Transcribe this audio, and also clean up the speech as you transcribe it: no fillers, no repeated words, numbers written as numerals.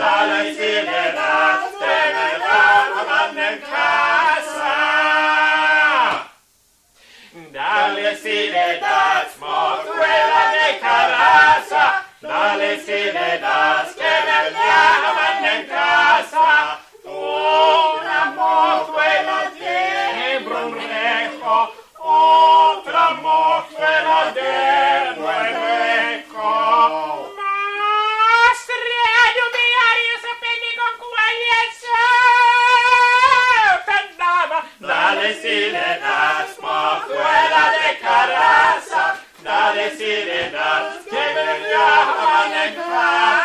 Dale sirenas, que me llaman en casa. Dale sirenas, mozuela de caraza. Dale sirenas, que me llaman en casa. Una mozuela tiene un rejo, otra mozuela de buen rejo. Mastreado mi aria sapete con quale andava. Dale sirenas, mozuela de caraza. Dale sirenas, que me llaman en casa.